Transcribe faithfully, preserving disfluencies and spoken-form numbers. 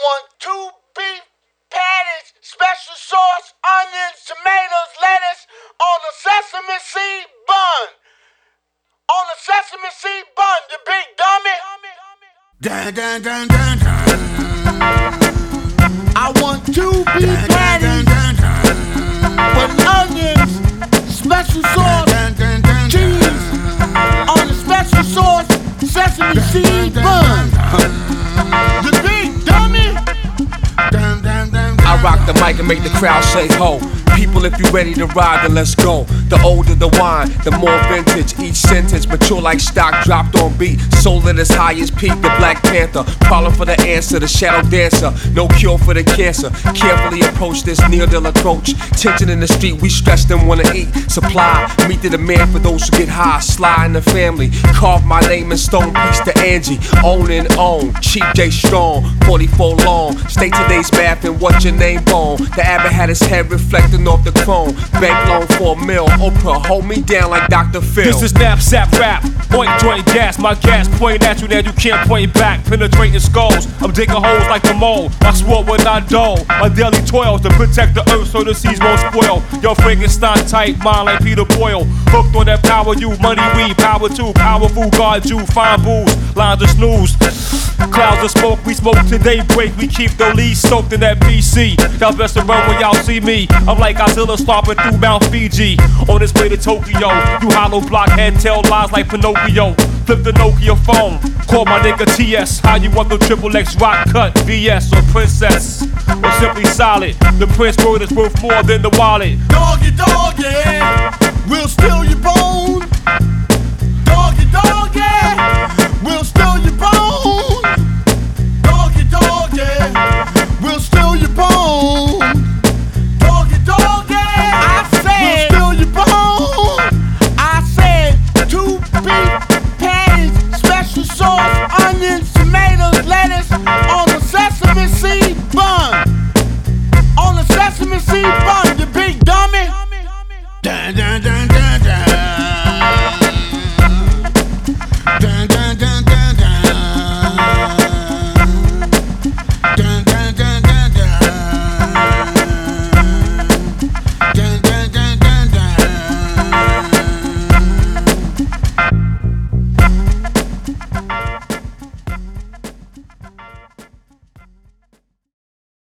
want two beef patties, special sauce, onions, tomatoes, lettuce on a sesame seed bun. On a sesame seed bun, you big dummy. Dun, dun, dun, dun, dun. I want two beef patties with onions, special sauce, cheese on a special sauce, sesame seed bun. You big dummy. I rock the mic and make the crowd say ho. People, if you ready to ride, then let's go. The older the wine, the more vintage. Each sentence mature like stock dropped on beat. Soul at its highest peak, the Black Panther. Problem for the answer, the shadow dancer. No cure for the cancer. Carefully approach this Neil Dilla approach. Tension in the street, we stress them wanna eat. Supply, meet the demand for those who get high. Sly in the family, carve my name in stone. Peace to Angie, own and own. Cheap J Strong, forty-four long. State today's math and what's your name on. The abbot had his head reflecting off the chrome. Bank loan for a mill. Oprah, hold me down like Doctor Phil. This is knapsack rap. Point joint gas. My gas pointing at you, now you can't point back. Penetrating skulls. I'm digging holes like the mole. I swore when I dull. My daily toils to protect the earth so the seas won't spoil. Yo, Frankenstein type mind like Peter Boyle. Hooked on that power you, money we, power too. Powerful guard you, fine booze. Lines of snooze. Clouds of smoke, we smoke till daybreak. We keep the lead soaked in that P C. Y'all best to run when y'all see me. I'm like Godzilla stomping through Mount Fiji. On his way to Tokyo, you hollow blockhead tell lies like Pinocchio. Flip the Nokia phone, call my nigga T S. How you want the triple X rock cut, V S or Princess? Or simply solid, the Prince word is worth more than the wallet. Doggy, doggy, we'll steal your bones.